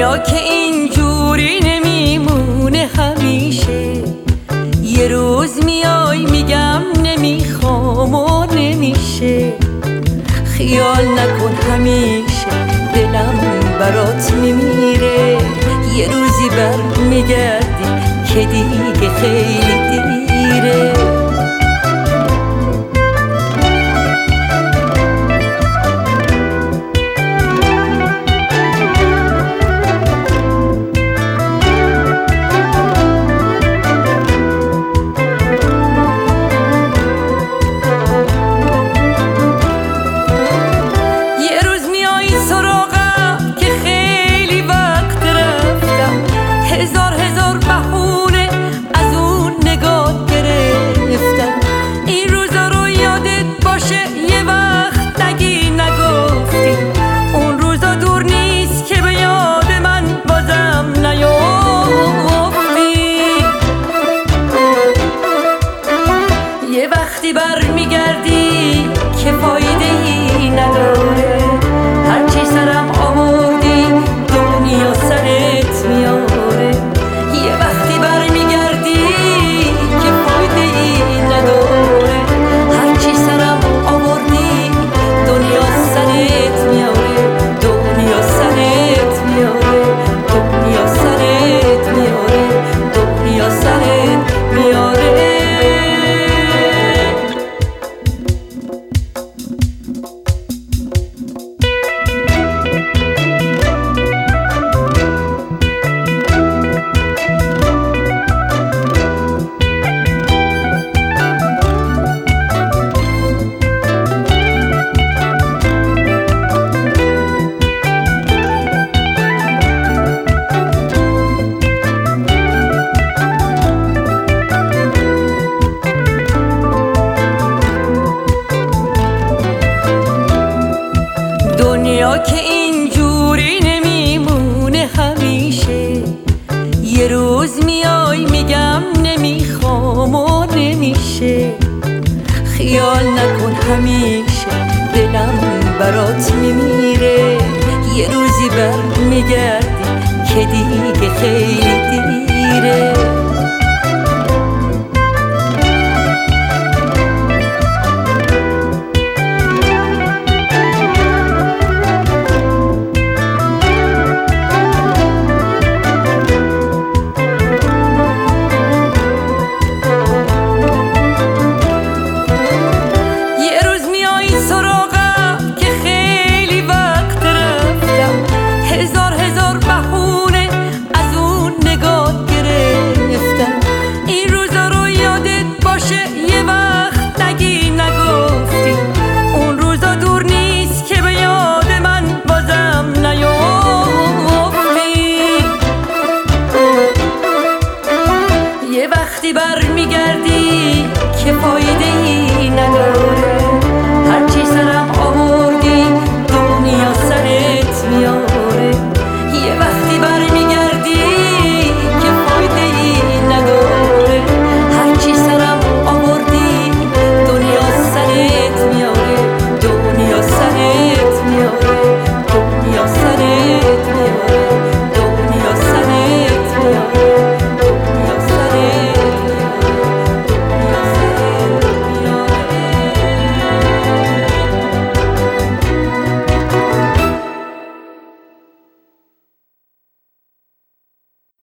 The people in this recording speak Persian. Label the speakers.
Speaker 1: دنیا که اینجوری نمیمونه همیشه، یه روز میای میگم نمیخوام و نمیشه. خیال نکن همیشه دلم برات میمیره، یه روزی بر میگردی که دیگه خیلی دیره. وقتی بر میگردی که فایده ای نداره، هرچی سرم آوردی دنیا سرت میاره. یه وقتی بر میگردی که فایده ای نداره، هرچی سرم آوردی دنیا سرت میاره. دنیا سرت میاره، دنیا سرت میاره، دنیا سرت میاره. دنیا که اینجوری نمیمونه همیشه، یه روز میای میگم نمیخوام و نمیشه. خیال نکن همیشه دلم برات میمیره، یه روزی بر میگردی که دیگه خیلی دیره.